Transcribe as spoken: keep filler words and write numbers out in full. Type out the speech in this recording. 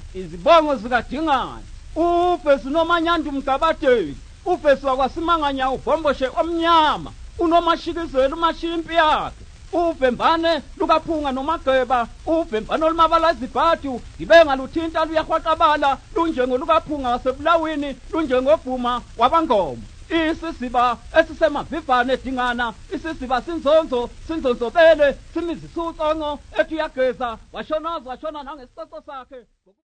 izibongo zikaDingane, uFesi noManyanda uMgabateki, uFesi wakwaSimanganya uBhomboshe omnyama, uNomashikizelo uMashimpi yakhe, uVembane lukaPhunga noMageba, uVembane olumabala izibhadu, ibenga luthinta luyahwaqabala, lunjengo lukaPhunga wasebulawini, lunjengovuma wabangoma. Isisiba esisemavivane Dingana, isisiba sinzonzo, sinzonzobele, simizisucongo, ethi uyageza, washonaza washona nangesicotho sakhe.